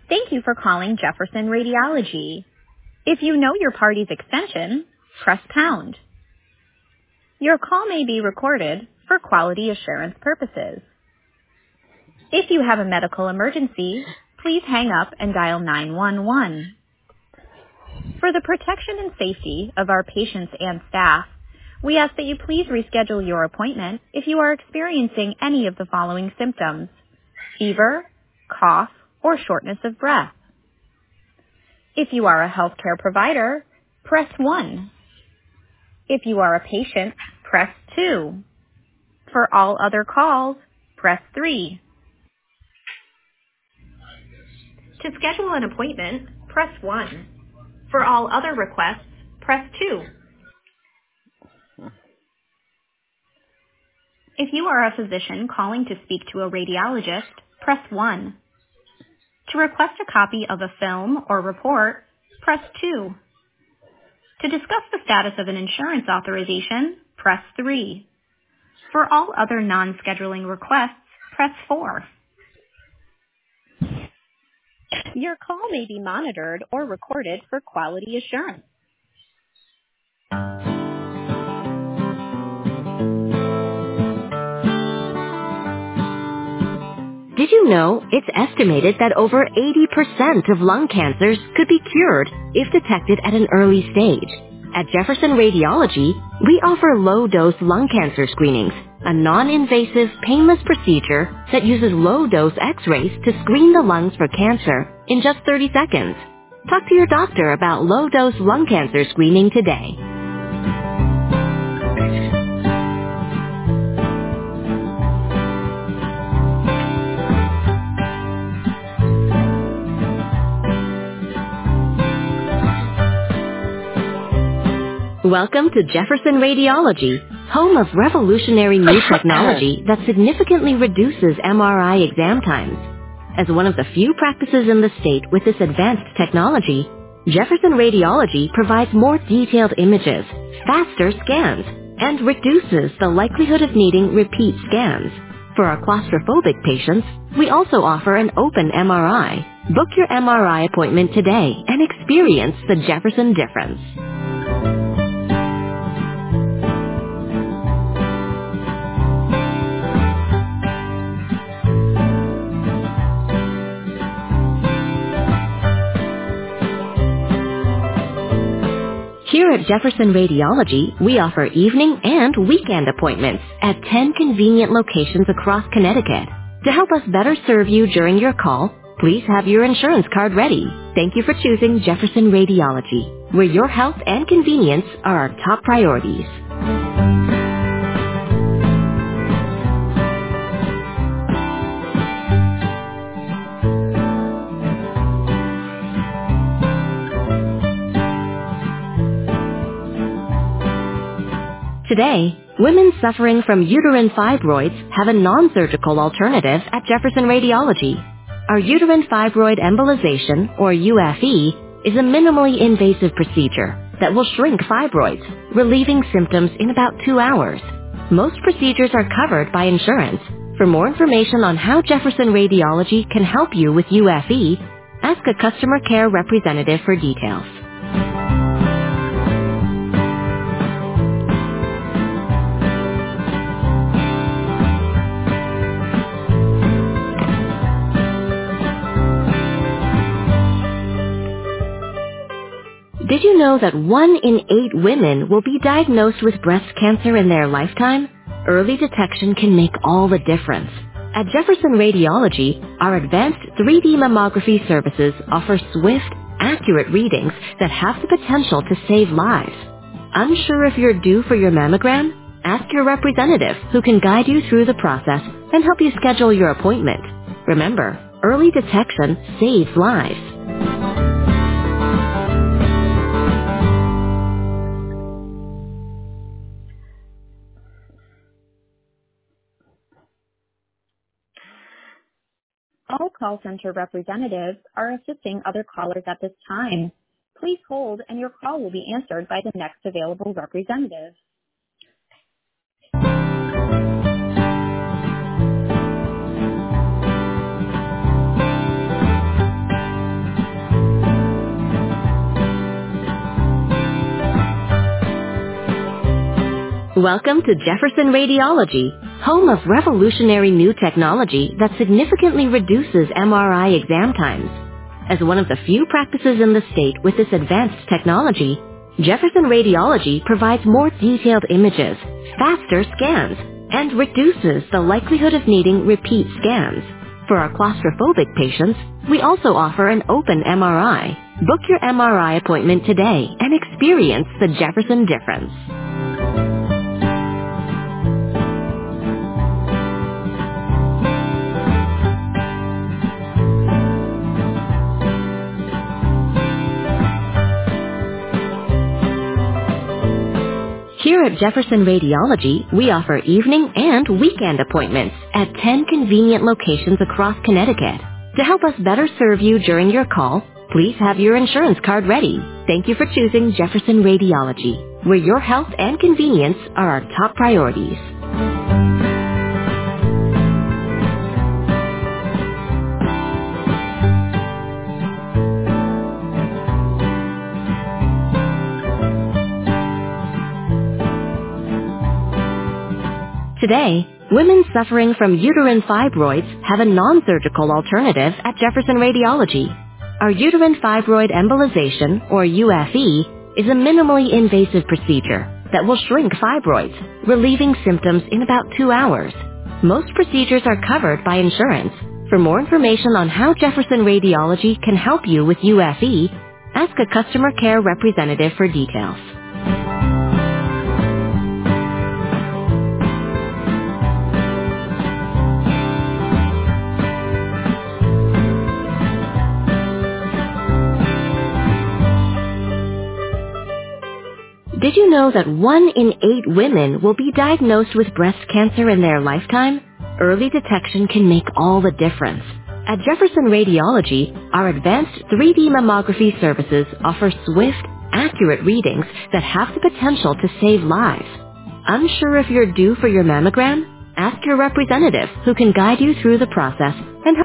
Thank you for calling Jefferson Radiology. If you know your party's extension, press pound. Your call may be recorded for quality assurance purposes. If you have a medical emergency, please hang up and dial 911. For the protection and safety of our patients and staff, we ask that you please reschedule your appointment if you are experiencing any of the following symptoms: fever, cough, or shortness of breath. If you are a healthcare provider, press 1. If you are a patient, press 2. For all other calls, press 3. To schedule an appointment, press 1. For all other requests, press 2. If you are a physician calling to speak to a radiologist, press 1. To request a copy of a film or report, press 2. To discuss the status of an insurance authorization, press 3. For all other non-scheduling requests, press 4. Your call may be monitored or recorded for quality assurance. Did you know it's estimated that over 80% of lung cancers could be cured if detected at an early stage? At Jefferson Radiology, we offer low-dose lung cancer screenings, a non-invasive, painless procedure that uses low-dose X-rays to screen the lungs for cancer in just 30 seconds. Talk to your doctor about low-dose lung cancer screening today. Welcome to Jefferson Radiology, home of revolutionary new technology that significantly reduces MRI exam times. As one of the few practices in the state with this advanced technology, Jefferson Radiology provides more detailed images, faster scans, and reduces the likelihood of needing repeat scans. For our claustrophobic patients, we also offer an open MRI. Book your MRI appointment today and experience the Jefferson difference. Here at Jefferson Radiology, we offer evening and weekend appointments at 10 convenient locations across Connecticut. To help us better serve you during your call, please have your insurance card ready. Thank you for choosing Jefferson Radiology, where your health and convenience are our top priorities. Today, women suffering from uterine fibroids have a non-surgical alternative at Jefferson Radiology. Our uterine fibroid embolization, or UFE, is a minimally invasive procedure that will shrink fibroids, relieving symptoms in about 2 hours. Most procedures are covered by insurance. For more information on how Jefferson Radiology can help you with UFE, ask a customer care representative for details. Did you know that 1 in 8 women will be diagnosed with breast cancer in their lifetime? Early detection can make all the difference. At Jefferson Radiology, our advanced 3D mammography services offer swift, accurate readings that have the potential to save lives. Unsure if you're due for your mammogram? Ask your representative, who can guide you through the process and help you schedule your appointment. Remember, early detection saves lives. All call center representatives are assisting other callers at this time. Please hold, and your call will be answered by the next available representative. Welcome to Jefferson Radiology, home of revolutionary new technology that significantly reduces MRI exam times. As one of the few practices in the state with this advanced technology, Jefferson Radiology provides more detailed images, faster scans, and reduces the likelihood of needing repeat scans. For our claustrophobic patients, we also offer an open MRI. Book your MRI appointment today and experience the Jefferson difference. Here at Jefferson Radiology, we offer evening and weekend appointments at 10 convenient locations across Connecticut. To help us better serve you during your call, please have your insurance card ready. Thank you for choosing Jefferson Radiology, where your health and convenience are our top priorities. Today, women suffering from uterine fibroids have a non-surgical alternative at Jefferson Radiology. Our uterine fibroid embolization, or UFE, is a minimally invasive procedure that will shrink fibroids, relieving symptoms in about 2 hours. Most procedures are covered by insurance. For more information on how Jefferson Radiology can help you with UFE, ask a customer care representative for details. Did you know that 1 in 8 women will be diagnosed with breast cancer in their lifetime? Early detection can make all the difference. At Jefferson Radiology, our advanced 3D mammography services offer swift, accurate readings that have the potential to save lives. Unsure if you're due for your mammogram? Ask your representative who can guide you through the process and help